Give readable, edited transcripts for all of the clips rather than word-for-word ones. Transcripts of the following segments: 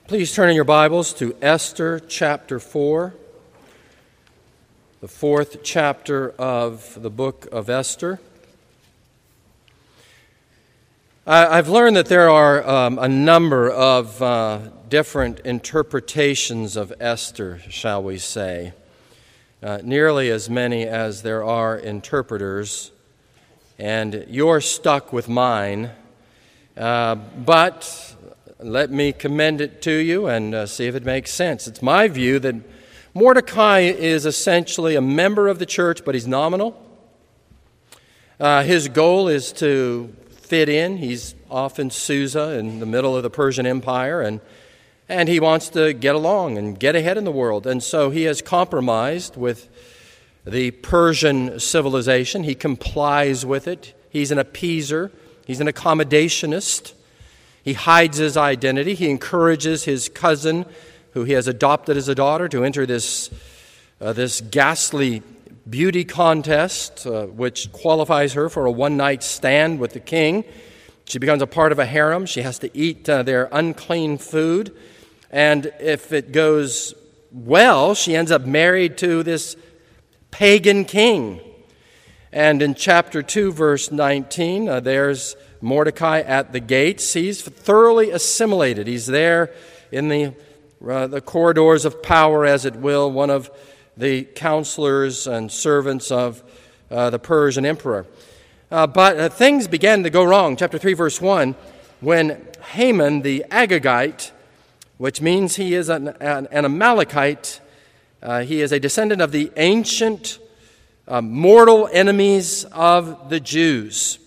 Please turn in your Bibles to Esther chapter 4, the fourth chapter of the book of Esther. I've learned that there are a number of different interpretations of Esther, shall we say, nearly as many as there are interpreters, and you're stuck with mine, but let me commend it to you and see if it makes sense. It's my view that Mordecai is essentially a member of the church, but he's nominal. His goal is to fit in. He's often Susa in the middle of the Persian Empire, and he wants to get along and get ahead in the world. And so he has compromised with the Persian civilization. He complies with it. He's an appeaser. He's an accommodationist. He hides his identity. He encourages his cousin, who he has adopted as a daughter, to enter this ghastly beauty contest, which qualifies her for a one-night stand with the king. She becomes a part of a harem. She has to eat their unclean food. And if it goes well, she ends up married to this pagan king. And in chapter 2, verse 19, there's Mordecai at the gates. He's thoroughly assimilated. He's there in the corridors of power, as it will, one of the counselors and servants of the Persian emperor. But things began to go wrong. Chapter 3, verse 1, when Haman the Agagite, which means he is an Amalekite, he is a descendant of the ancient mortal enemies of the Jews,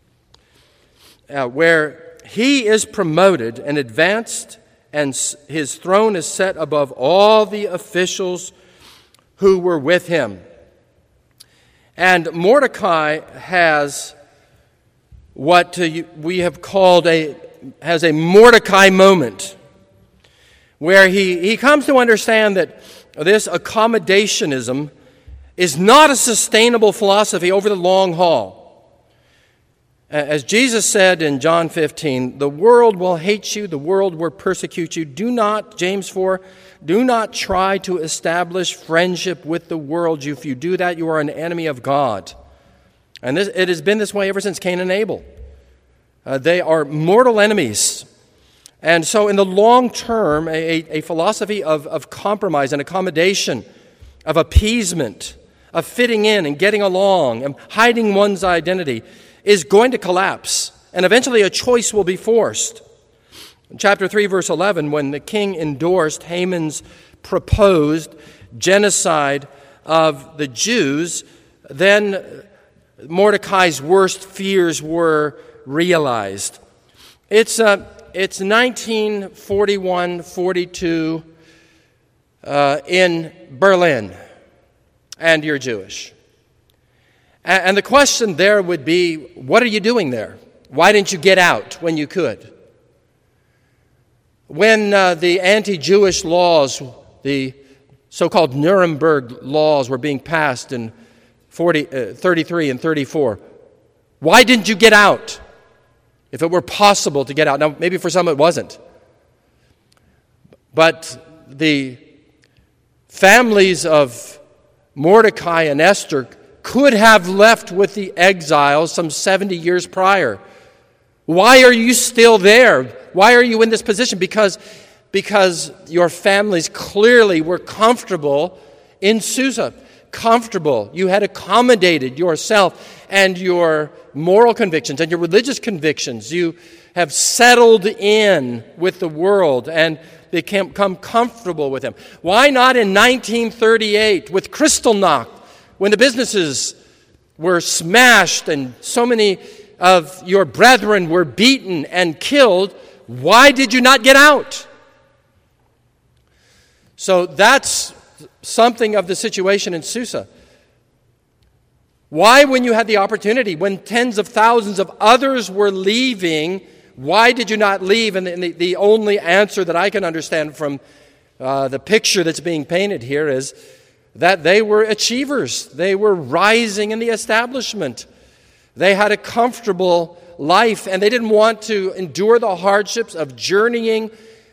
where he is promoted and advanced, and his throne is set above all the officials who were with him. And Mordecai has what we have called a Mordecai moment, where he comes to understand that this accommodationism is not a sustainable philosophy over the long haul. As Jesus said in John 15, the world will hate you, the world will persecute you. Do not, James 4, do not try to establish friendship with the world. If you do that, you are an enemy of God. And it has been this way ever since Cain and Abel. They are mortal enemies. And so in the long term, a philosophy of compromise and accommodation, of appeasement, of fitting in and getting along and hiding one's identity is going to collapse, and eventually a choice will be forced. In chapter 3, verse 11, when the king endorsed Haman's proposed genocide of the Jews, then Mordecai's worst fears were realized. It's 1941-42 in Berlin, and you're Jewish. And the question there would be, what are you doing there? Why didn't you get out when you could? When the anti-Jewish laws, the so-called Nuremberg laws, were being passed in 33 and 34, why didn't you get out? If it were possible to get out. Now, maybe for some it wasn't. But the families of Mordecai and Esther could have left with the exiles some 70 years prior. Why are you still there? Why are you in this position? Because your families clearly were comfortable in Susa. Comfortable. You had accommodated yourself and your moral convictions and your religious convictions. You have settled in with the world and become comfortable with them. Why not in 1938 with Kristallnacht, when the businesses were smashed and so many of your brethren were beaten and killed? Why did you not get out? So that's something of the situation in Susa. Why, when you had the opportunity, when tens of thousands of others were leaving, why did you not leave? And the only answer that I can understand from the picture that's being painted here is that they were achievers. They were rising in the establishment. They had a comfortable life, and they didn't want to endure the hardships of journeying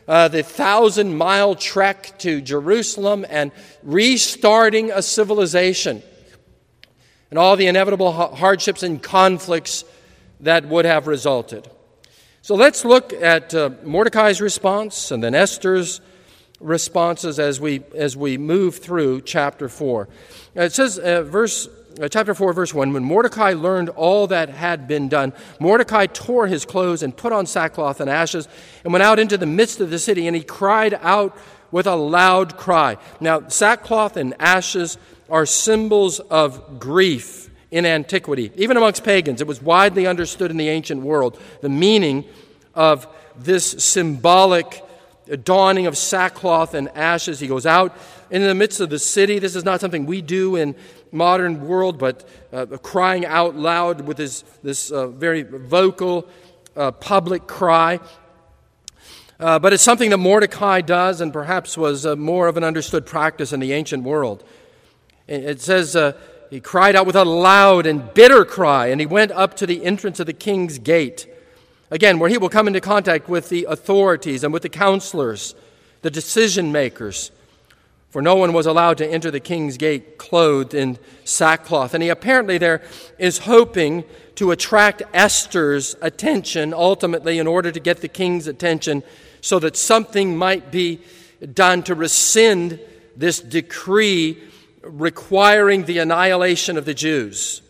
the 1,000-mile trek to Jerusalem and restarting a civilization, and all the inevitable hardships and conflicts that would have resulted. So let's look at Mordecai's response and then Esther's responses as we move through chapter 4. It says, chapter 4, verse 1, when Mordecai learned all that had been done, Mordecai tore his clothes and put on sackcloth and ashes and went out into the midst of the city, and he cried out with a loud cry. Now, sackcloth and ashes are symbols of grief in antiquity. Even amongst pagans, it was widely understood in the ancient world, the meaning of this symbolic donning of sackcloth and ashes. He goes out in the midst of the city. This is not something we do in modern world, but crying out loud with this very vocal public cry. But it's something that Mordecai does, and perhaps was more of an understood practice in the ancient world. It says he cried out with a loud and bitter cry, and he went up to the entrance of the king's gate. Again, where he will come into contact with the authorities and with the counselors, the decision makers. For no one was allowed to enter the king's gate clothed in sackcloth. And he apparently there is hoping to attract Esther's attention, ultimately, in order to get the king's attention, so that something might be done to rescind this decree requiring the annihilation of the Jews.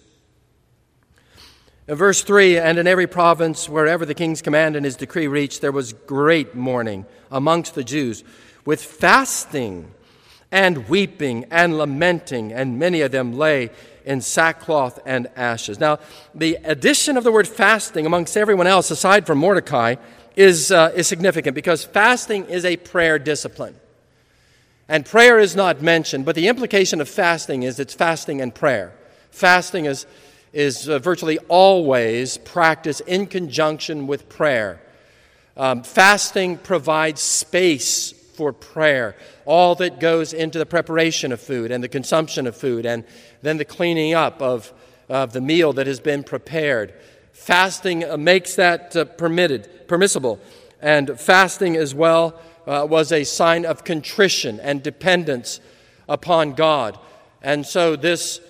In verse 3, and in every province, wherever the king's command and his decree reached, there was great mourning amongst the Jews, with fasting and weeping and lamenting, and many of them lay in sackcloth and ashes. Now, the addition of the word fasting amongst everyone else, aside from Mordecai, is significant, because fasting is a prayer discipline. And prayer is not mentioned, but the implication of fasting is it's fasting and prayer. Fasting is virtually always practiced in conjunction with prayer. Fasting provides space for prayer. All that goes into the preparation of food and the consumption of food, and then the cleaning up of the meal that has been prepared. Fasting makes that permissible. And fasting as well was a sign of contrition and dependence upon God. And so this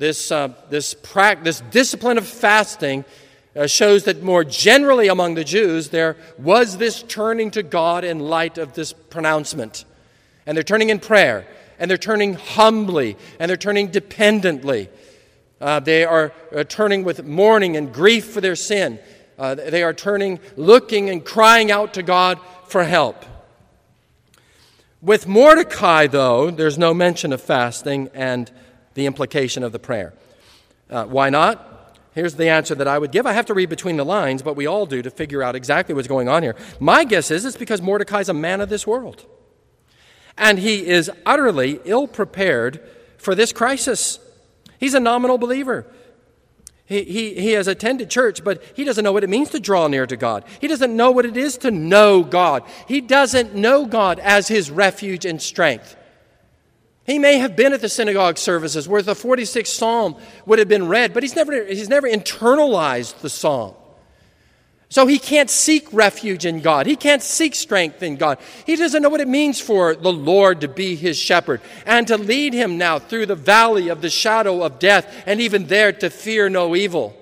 discipline of fasting shows that more generally among the Jews there was this turning to God in light of this pronouncement. And they're turning in prayer, and they're turning humbly, and they're turning dependently. They are turning with mourning and grief for their sin. They are turning, looking and crying out to God for help. With Mordecai, though, there's no mention of fasting and the implication of the prayer. Why not? Here's the answer that I would give. I have to read between the lines, but we all do, to figure out exactly what's going on here. My guess is it's because Mordecai's a man of this world. And he is utterly ill-prepared for this crisis. He's a nominal believer. He has attended church, but he doesn't know what it means to draw near to God. He doesn't know what it is to know God. He doesn't know God as his refuge and strength. He may have been at the synagogue services where the 46th Psalm would have been read, but he's never internalized the Psalm. So he can't seek refuge in God. He can't seek strength in God. He doesn't know what it means for the Lord to be his shepherd and to lead him now through the valley of the shadow of death, and even there to fear no evil.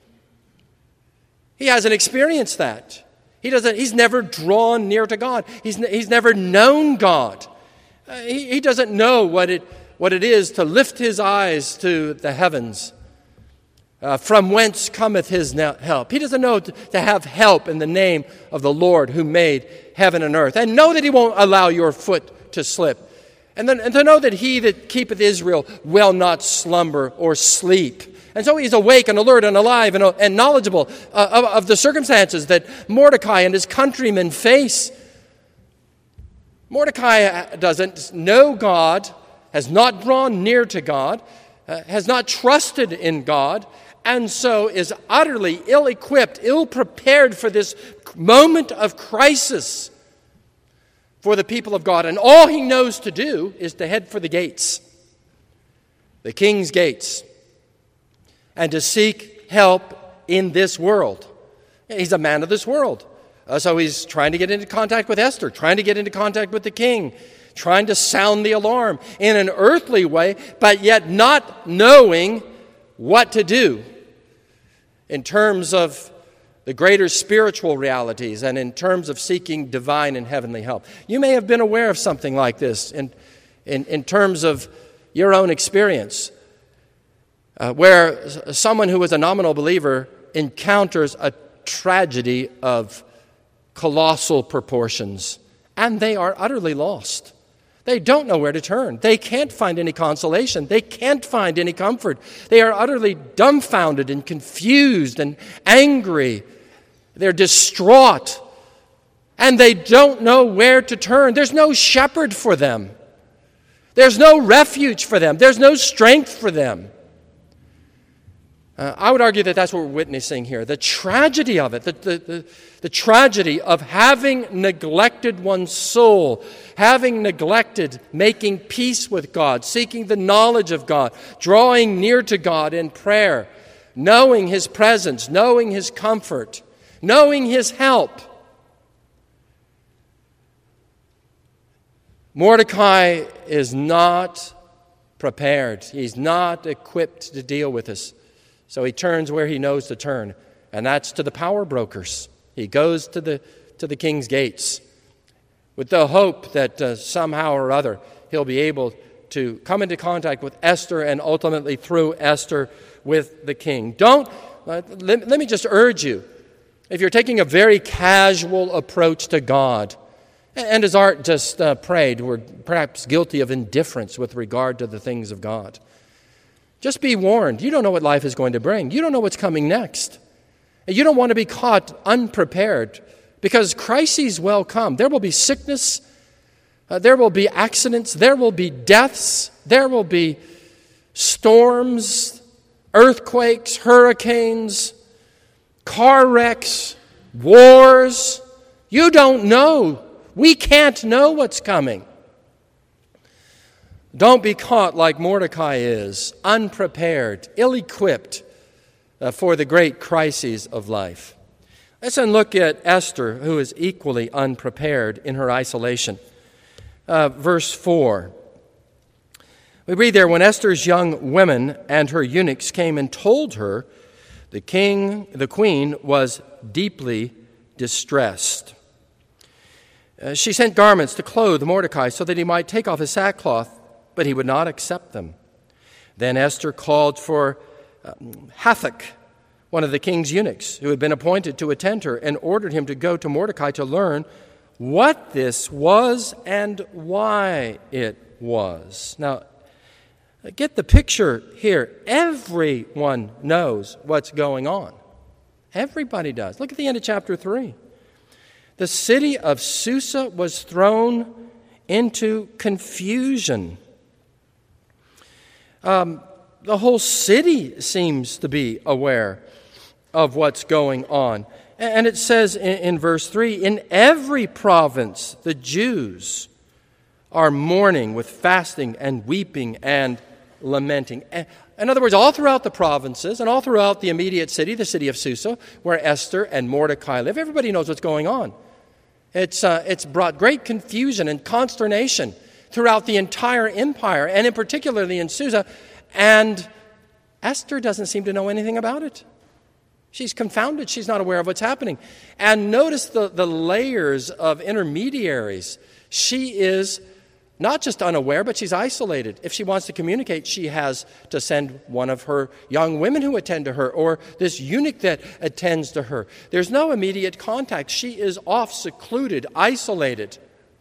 He hasn't experienced that. He's never drawn near to God. He's never known God. He doesn't know what it is to lift his eyes to the heavens, from whence cometh his help. He doesn't know to have help in the name of the Lord who made heaven and earth, and know that he won't allow your foot to slip, and to know that he that keepeth Israel will not slumber or sleep. And so he's awake and alert and alive and knowledgeable of the circumstances that Mordecai and his countrymen face. Mordecai doesn't know God, has not drawn near to God, has not trusted in God, and so is utterly ill-equipped, ill-prepared for this moment of crisis for the people of God. And all he knows to do is to head for the gates, the king's gates, and to seek help in this world. He's a man of this world. So he's trying to get into contact with Esther, trying to get into contact with the king, trying to sound the alarm in an earthly way, but yet not knowing what to do in terms of the greater spiritual realities and in terms of seeking divine and heavenly help. You may have been aware of something like this in terms of your own experience, where someone who is a nominal believer encounters a tragedy of colossal proportions, and they are utterly lost. They don't know where to turn. They can't find any consolation. They can't find any comfort. They are utterly dumbfounded and confused and angry. They're distraught, and they don't know where to turn. There's no shepherd for them. There's no refuge for them. There's no strength for them. I would argue that that's what we're witnessing here. The tragedy of it, the tragedy of having neglected one's soul, having neglected making peace with God, seeking the knowledge of God, drawing near to God in prayer, knowing His presence, knowing His comfort, knowing His help. Mordecai is not prepared. He's not equipped to deal with this. So he turns where he knows to turn, and that's to the power brokers. He goes to the king's gates with the hope that somehow or other he'll be able to come into contact with Esther and ultimately through Esther with the king. Let me just urge you, if you're taking a very casual approach to God, and as Art just prayed, we're perhaps guilty of indifference with regard to the things of God. Just be warned. You don't know what life is going to bring. You don't know what's coming next. And you don't want to be caught unprepared, because crises will come. There will be sickness. There will be accidents. There will be deaths. There will be storms, earthquakes, hurricanes, car wrecks, wars. You don't know. We can't know what's coming. Don't be caught like Mordecai is, unprepared, ill-equipped for the great crises of life. Let's then look at Esther, who is equally unprepared in her isolation. Verse 4. We read there, when Esther's young women and her eunuchs came and told her, the queen was deeply distressed. She sent garments to clothe Mordecai so that he might take off his sackcloth, but he would not accept them. Then Esther called for Hathach, one of the king's eunuchs, who had been appointed to attend her, and ordered him to go to Mordecai to learn what this was and why it was. Now, get the picture here. Everyone knows what's going on. Everybody does. Look at the end of chapter 3. The city of Susa was thrown into confusion. The whole city seems to be aware of what's going on. And it says in verse 3, in every province the Jews are mourning with fasting and weeping and lamenting. In other words, all throughout the provinces and all throughout the immediate city, the city of Susa, where Esther and Mordecai live, everybody knows what's going on. It's brought great confusion and consternation throughout the entire empire, and in particularly in Susa, and Esther doesn't seem to know anything about it. She's confounded. She's not aware of what's happening. And notice the layers of intermediaries. She is not just unaware, but she's isolated. If she wants to communicate, she has to send one of her young women who attend to her, or this eunuch that attends to her. There's no immediate contact. She is off, secluded, isolated.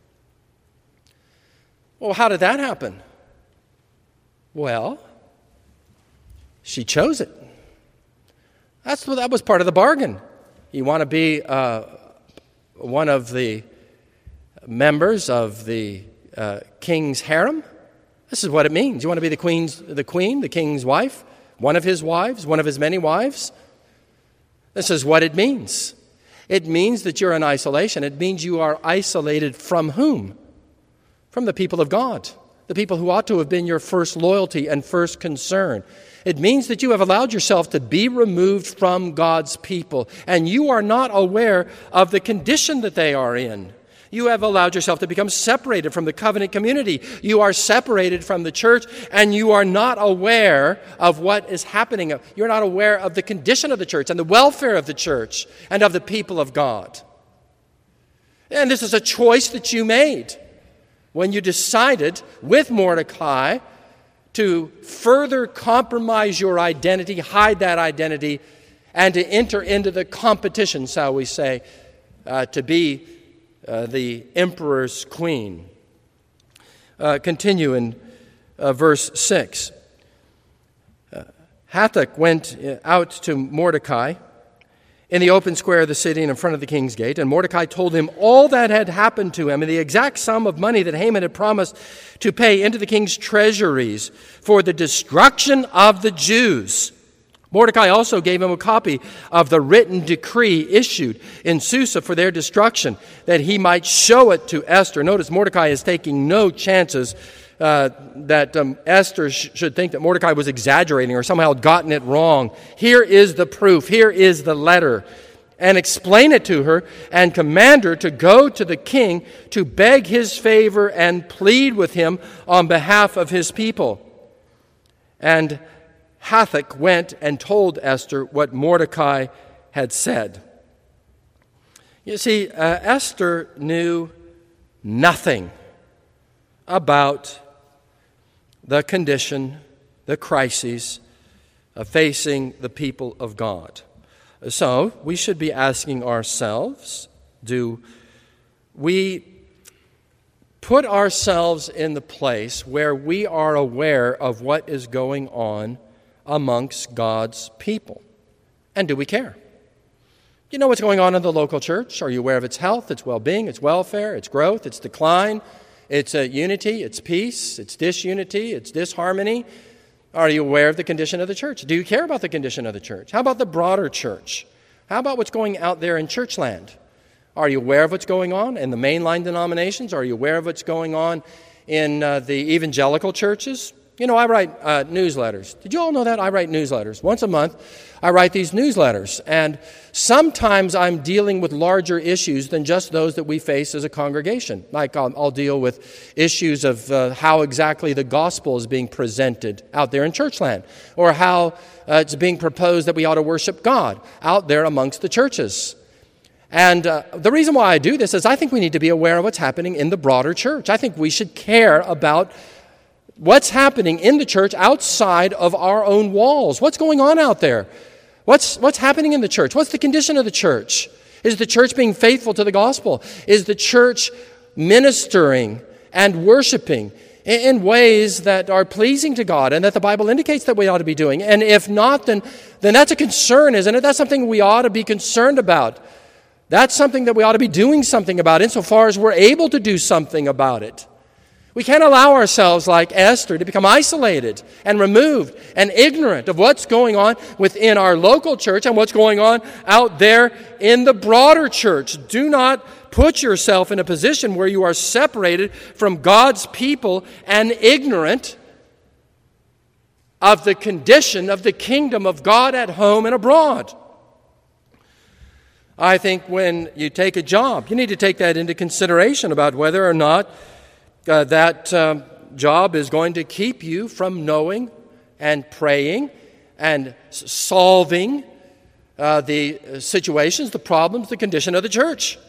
Well, how did that happen? Well, she chose it. That was part of the bargain. You want to be one of the members of the king's harem? This is what it means. You want to be the king's wife, one of his wives, one of his many wives? This is what it means. It means that you're in isolation. It means you are isolated from whom? From the people of God. the people who ought to have been your first loyalty and first concern. It means that you have allowed yourself to be removed from God's people, and you are not aware of the condition that they are in. You have allowed yourself to become separated from the covenant community. You are separated from the church, and you are not aware of what is happening. You're not aware of the condition of the church and the welfare of the church and of the people of God. And this is a choice that you made when you decided with Mordecai to further compromise your identity, hide that identity, and to enter into the competition, shall we say, to be the emperor's queen. Continue in verse 6. Hathach went out to Mordecai in the open square of the city and in front of the king's gate, and Mordecai told him all that had happened to him and the exact sum of money that Haman had promised to pay into the king's treasuries for the destruction of the Jews. Mordecai also gave him a copy of the written decree issued in Susa for their destruction, that he might show it to Esther. Notice Mordecai is taking no chances that Esther should think that Mordecai was exaggerating or somehow had gotten it wrong. Here is the proof. Here is the letter. And explain it to her and command her to go to the king to beg his favor and plead with him on behalf of his people. And Hathach went and told Esther what Mordecai had said. You see, Esther knew nothing about the condition, the crises facing the people of God. So we should be asking ourselves, do we put ourselves in the place where we are aware of what is going on amongst God's people? And do we care? You know what's going on in the local church? Are you aware of its health, its well-being, its welfare, its growth, its decline, its unity, its peace, its disunity, its disharmony? Are you aware of the condition of the church? Do you care about the condition of the church? How about the broader church? How about what's going out there in church land? Are you aware of what's going on in the mainline denominations? Are you aware of what's going on in the evangelical churches? You know, I write newsletters. Did you all know that? I write newsletters. Once a month, I write these newsletters. And sometimes I'm dealing with larger issues than just those that we face as a congregation. Like I'll deal with issues of how exactly the gospel is being presented out there in churchland, or how it's being proposed that we ought to worship God out there amongst the churches. And the reason why I do this is I think we need to be aware of what's happening in the broader church. I think we should care about what's happening in the church outside of our own walls. What's going on out there? What's happening in the church? What's the condition of the church? Is the church being faithful to the gospel? Is the church ministering and worshiping in ways that are pleasing to God and that the Bible indicates that we ought to be doing? And if not, then that's a concern, isn't it? That's something we ought to be concerned about. That's something that we ought to be doing something about insofar as we're able to do something about it. We can't allow ourselves, like Esther, to become isolated and removed and ignorant of what's going on within our local church and what's going on out there in the broader church. Do not put yourself in a position where you are separated from God's people and ignorant of the condition of the kingdom of God at home and abroad. I think when you take a job, you need to take that into consideration about whether or not that job is going to keep you from knowing and praying and solving the situations, the problems, the condition of the church.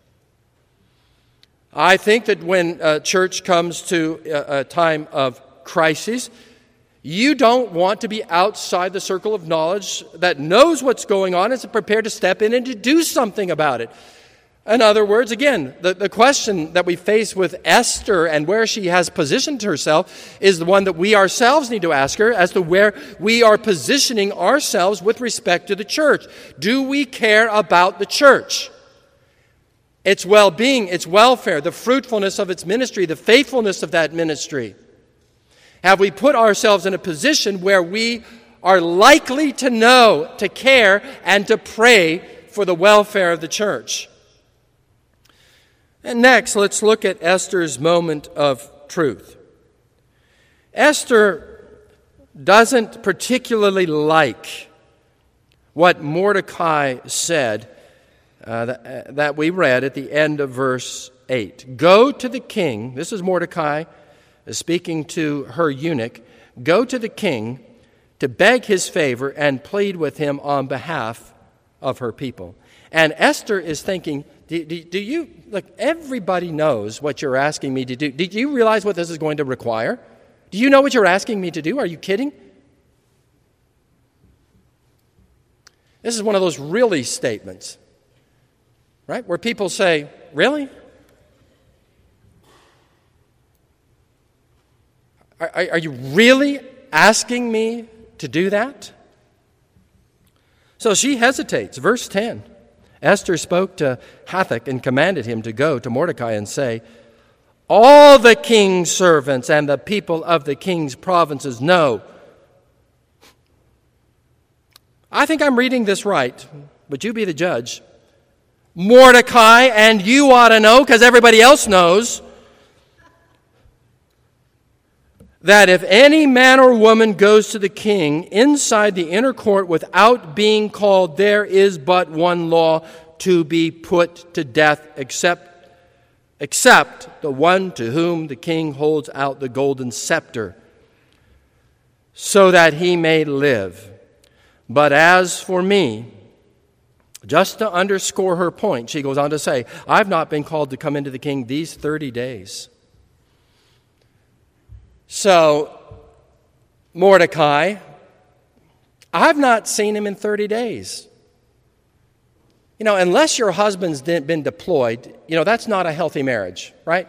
I think that when a church comes to a time of crisis, you don't want to be outside the circle of knowledge that knows what's going on and is prepared to step in and to do something about it. In other words, again, the question that we face with Esther and where she has positioned herself is the one that we ourselves need to ask her as to where we are positioning ourselves with respect to the church. Do we care about the church? Its well-being, its welfare, the fruitfulness of its ministry, the faithfulness of that ministry. Have we put ourselves in a position where we are likely to know, to care, and to pray for the welfare of the church? And next, let's look at Esther's moment of truth. Esther doesn't particularly like what Mordecai said that we read at the end of verse 8. Go to the king, this is Mordecai speaking to her eunuch, go to the king to beg his favor and plead with him on behalf of her people. And Esther is thinking, do you, look, everybody knows what you're asking me to do. Did you realize what this is going to require? Do you know what you're asking me to do? Are you kidding? This is one of those really statements, right? Where people say, really? Are you really asking me to do that? So she hesitates. Verse 10. Esther spoke to Hathach and commanded him to go to Mordecai and say, all the king's servants and the people of the king's provinces know. I think I'm reading this right, but you be the judge. Mordecai, and you ought to know, because everybody else knows, that if any man or woman goes to the king inside the inner court without being called, there is but one law: to be put to death, except the one to whom the king holds out the golden scepter, so that he may live. But as for me, just to underscore her point, she goes on to say, I've not been called to come into the king these 30 days. So, Mordecai, I've not seen him in 30 days. You know, unless your husband's been deployed, that's not a healthy marriage, right?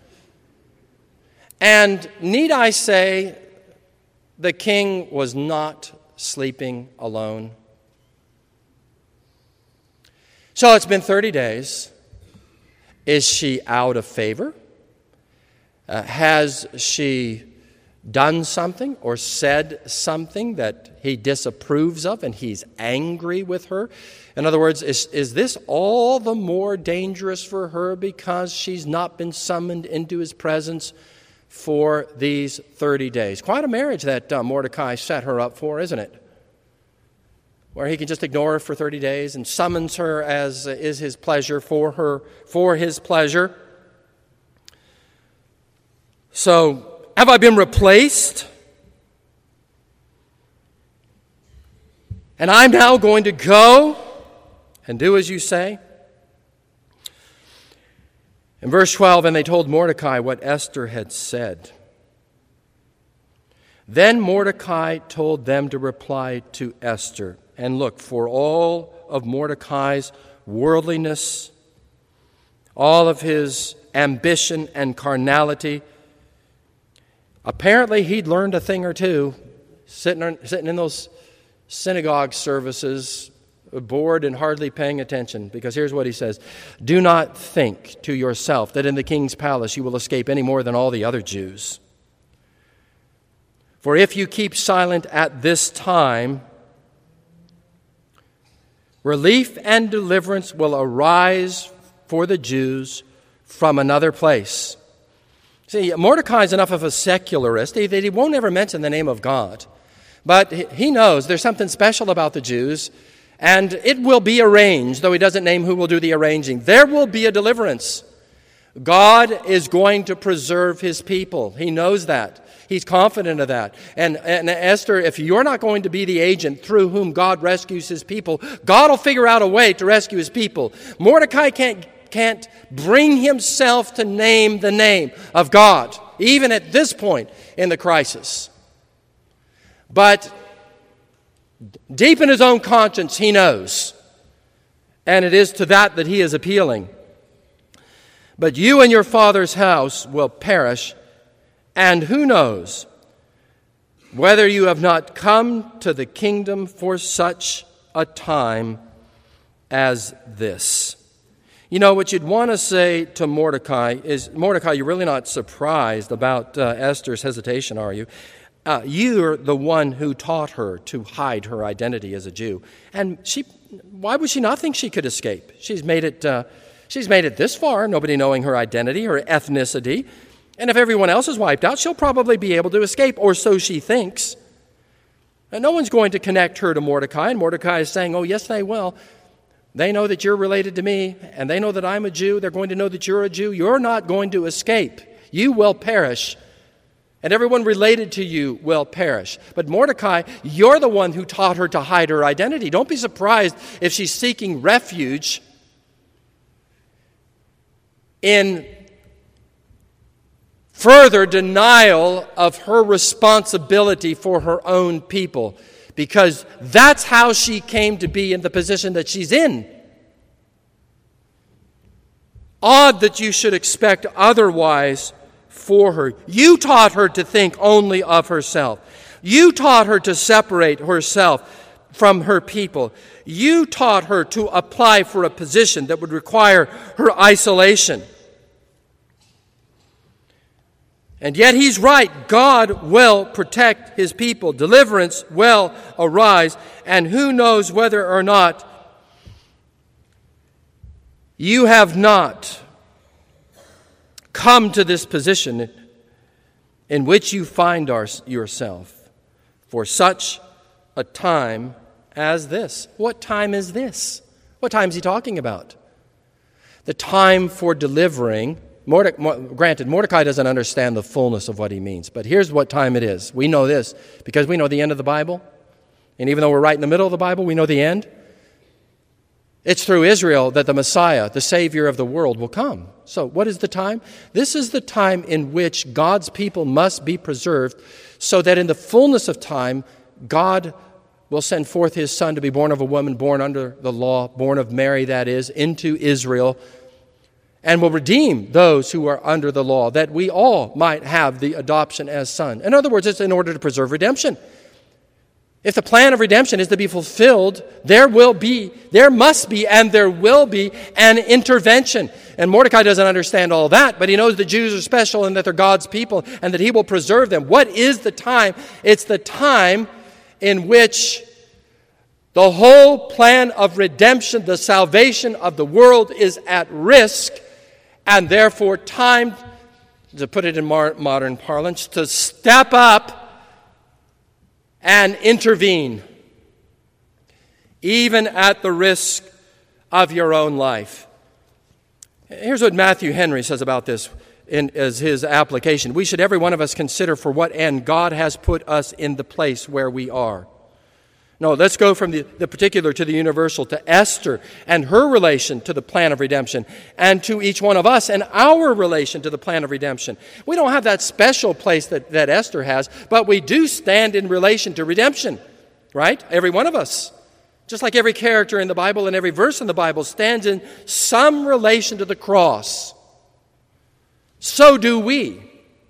And need I say, the king was not sleeping alone. So it's been 30 days. Is she out of favor? Has she done something or said something that he disapproves of and he's angry with her? In other words, is this all the more dangerous for her because she's not been summoned into his presence for these 30 days? Quite a marriage that Mordecai set her up for, isn't it? Where he can just ignore her for 30 days and summons her as is his pleasure for his pleasure. So, have I been replaced? And I'm now going to go and do as you say? In verse 12, and they told Mordecai what Esther had said. Then Mordecai told them to reply to Esther. And look, for all of Mordecai's worldliness, all of his ambition and carnality, apparently he'd learned a thing or two sitting in those synagogue services, bored and hardly paying attention. Because here's what he says: do not think to yourself that in the king's palace you will escape any more than all the other Jews. For if you keep silent at this time, relief and deliverance will arise for the Jews from another place. See, Mordecai is enough of a secularist that he won't ever mention the name of God. But he knows there's something special about the Jews, and it will be arranged, though he doesn't name who will do the arranging. There will be a deliverance. God is going to preserve his people. He knows that. He's confident of that. And Esther, if you're not going to be the agent through whom God rescues his people, God will figure out a way to rescue his people. Mordecai can't bring himself to name the name of God, even at this point in the crisis. But deep in his own conscience, he knows. And it is to that he is appealing. But you and your father's house will perish, and who knows whether you have not come to the kingdom for such a time as this. You know, what you'd want to say to Mordecai is, Mordecai, you're really not surprised about Esther's hesitation, are you? You're the one who taught her to hide her identity as a Jew. And why would she not think she could escape? She's made it this far, nobody knowing her identity, her ethnicity. And if everyone else is wiped out, she'll probably be able to escape, or so she thinks. And no one's going to connect her to Mordecai, and Mordecai is saying, oh, yes, they will. They know that you're related to me, and they know that I'm a Jew. They're going to know that you're a Jew. You're not going to escape. You will perish, and everyone related to you will perish. But Mordecai, you're the one who taught her to hide her identity. Don't be surprised if she's seeking refuge in further denial of her responsibility for her own people, because that's how she came to be in the position that she's in. Odd that you should expect otherwise for her. You taught her to think only of herself. You taught her to separate herself from her people. You taught her to apply for a position that would require her isolation. And yet he's right. God will protect his people. Deliverance will arise. And who knows whether or not you have not come to this position in which you find yourself for such a time as this. What time is this? What time is he talking about? The time for delivering. Granted, Mordecai doesn't understand the fullness of what he means, but here's what time it is. We know this because we know the end of the Bible, and even though we're right in the middle of the Bible, we know the end. It's through Israel that the Messiah, the Savior of the world, will come. So what is the time? This is the time in which God's people must be preserved so that in the fullness of time, God will send forth his Son to be born of a woman, born under the law, born of Mary, that is, into Israel, and will redeem those who are under the law, that we all might have the adoption as son. In other words, it's in order to preserve redemption. If the plan of redemption is to be fulfilled, there must be, and there will be an intervention. And Mordecai doesn't understand all that, but he knows the Jews are special and that they're God's people and that he will preserve them. What is the time? It's the time in which the whole plan of redemption, the salvation of the world, is at risk, and therefore time, to put it in modern parlance, to step up and intervene, even at the risk of your own life. Here's what Matthew Henry says about this as his application. We should, every one of us, consider for what end God has put us in the place where we are. No, let's go from the particular to the universal, to Esther and her relation to the plan of redemption, and to each one of us and our relation to the plan of redemption. We don't have that special place that Esther has, but we do stand in relation to redemption, right? Every one of us. Just like every character in the Bible and every verse in the Bible stands in some relation to the cross. So do we.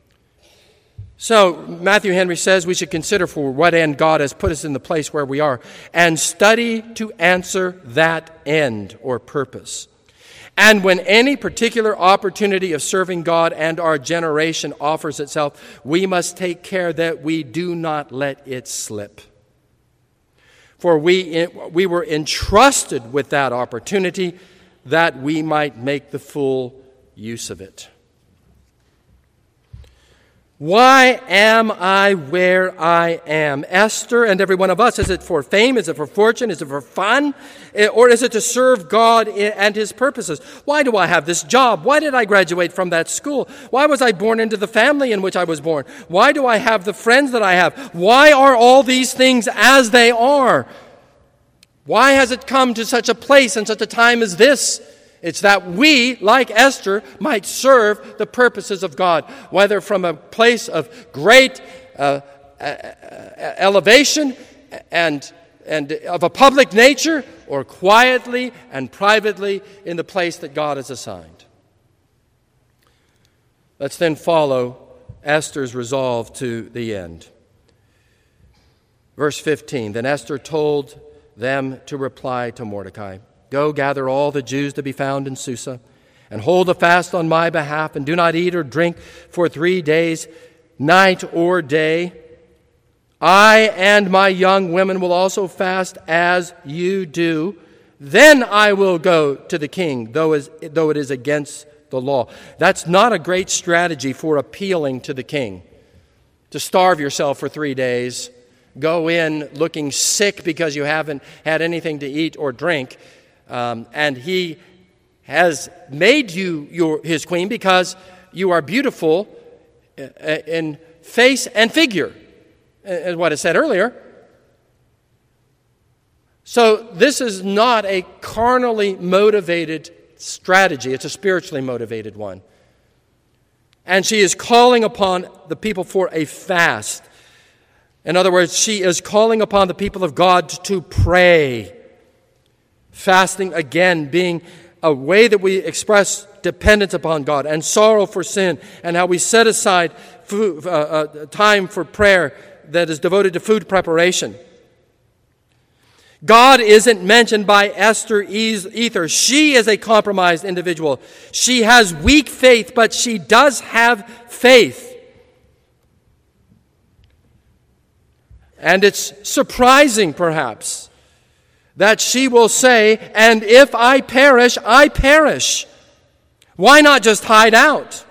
So Matthew Henry says we should consider for what end God has put us in the place where we are and study to answer that end or purpose. And when any particular opportunity of serving God and our generation offers itself, we must take care that we do not let it slip. For we were entrusted with that opportunity that we might make the full use of it. Why am I where I am? Esther and every one of us, is it for fame? Is it for fortune? Is it for fun? Or is it to serve God and his purposes? Why do I have this job? Why did I graduate from that school? Why was I born into the family in which I was born? Why do I have the friends that I have? Why are all these things as they are? Why has it come to such a place and such a time as this? It's that we, like Esther, might serve the purposes of God, whether from a place of great elevation and of a public nature, or quietly and privately in the place that God has assigned. Let's then follow Esther's resolve to the end. Verse 15, then Esther told them to reply to Mordecai, go gather all the Jews to be found in Susa, and hold a fast on my behalf, and do not eat or drink for 3 days, night or day. I and my young women will also fast as you do. Then I will go to the king, though it is against the law. That's not a great strategy for appealing to the king. To starve yourself for 3 days, go in looking sick because you haven't had anything to eat or drink, and he has made you his queen because you are beautiful in face and figure, as what I said earlier. So this is not a carnally motivated strategy. It's a spiritually motivated one. And she is calling upon the people for a fast. In other words, she is calling upon the people of God to pray. Fasting, again, being a way that we express dependence upon God and sorrow for sin, and how we set aside time for prayer that is devoted to food preparation. God isn't mentioned by Esther either. She is a compromised individual. She has weak faith, but she does have faith. And it's surprising, perhaps, that she will say, "And if I perish, I perish." Why not just hide out?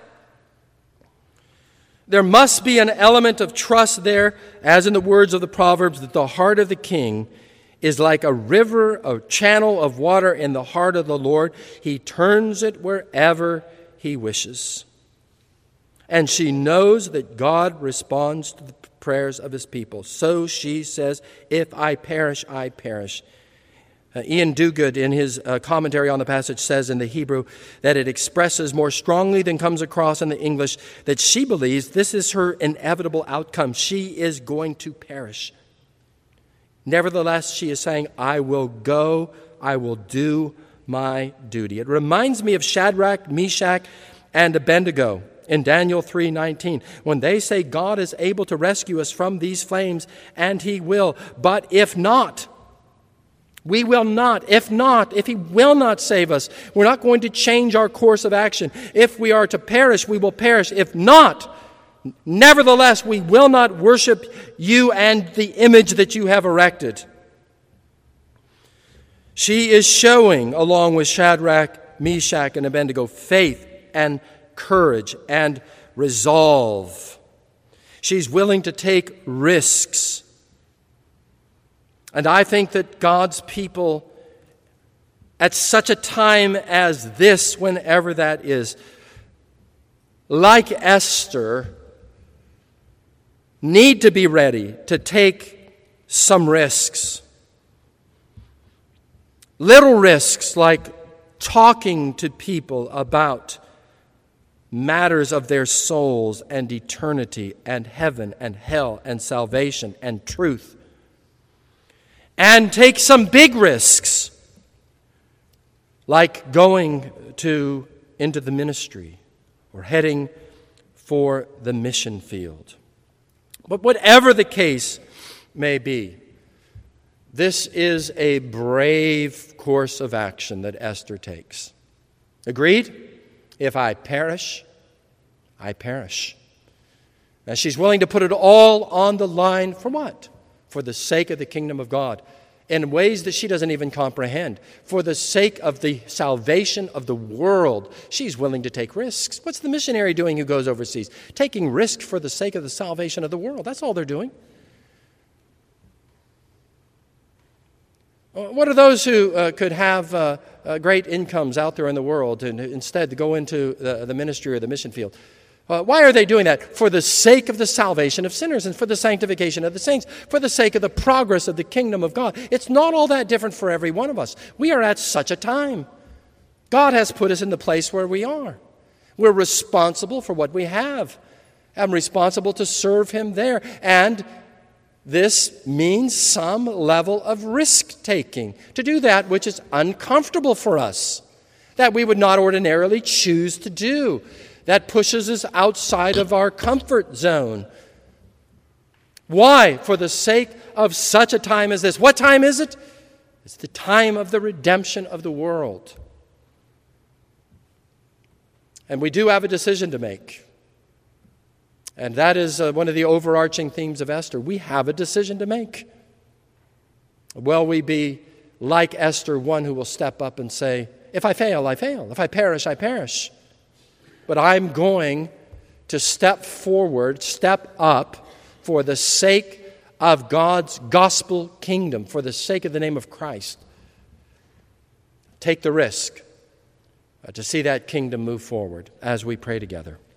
There must be an element of trust there, as in the words of the Proverbs, that the heart of the king is like a river, a channel of water in the heart of the Lord. He turns it wherever he wishes. And she knows that God responds to the prayers of his people. So she says, "If I perish, I perish." Ian Duguid, in his commentary on the passage, says in the Hebrew that it expresses more strongly than comes across in the English that she believes this is her inevitable outcome. She is going to perish. Nevertheless, she is saying, "I will go, I will do my duty." It reminds me of Shadrach, Meshach, and Abednego in Daniel 3:19, when they say God is able to rescue us from these flames, and he will. But if not, we will not. If he will not save us, we're not going to change our course of action. If we are to perish, we will perish. If not, nevertheless, we will not worship you and the image that you have erected. She is showing, along with Shadrach, Meshach, and Abednego, faith and courage and resolve. She's willing to take risks. And I think that God's people, at such a time as this, whenever that is, like Esther, need to be ready to take some risks. Little risks like talking to people about matters of their souls and eternity and heaven and hell and salvation and truth. And take some big risks like going into the ministry or heading for the mission field. But whatever the case may be, this is a brave course of action that Esther takes. Agreed? If I perish, I perish. And she's willing to put it all on the line for what? For the sake of the kingdom of God, in ways that she doesn't even comprehend. For the sake of the salvation of the world, she's willing to take risks. What's the missionary doing who goes overseas? Taking risks for the sake of the salvation of the world. That's all they're doing. What are those who could have great incomes out there in the world and instead go into the ministry or the mission field? Why are they doing that? For the sake of the salvation of sinners and for the sanctification of the saints, for the sake of the progress of the kingdom of God. It's not all that different for every one of us. We are at such a time. God has put us in the place where we are. We're responsible for what we have. I'm responsible to serve him there. And this means some level of risk-taking, to do that which is uncomfortable for us, that we would not ordinarily choose to do. That pushes us outside of our comfort zone. Why? For the sake of such a time as this. What time is it? It's the time of the redemption of the world. And we do have a decision to make. And that is one of the overarching themes of Esther. We have a decision to make. Will we be like Esther, one who will step up and say, if I fail, I fail. If I perish, I perish. but I'm going to step forward, step up for the sake of God's gospel kingdom, for the sake of the name of Christ. Take the risk to see that kingdom move forward as we pray together.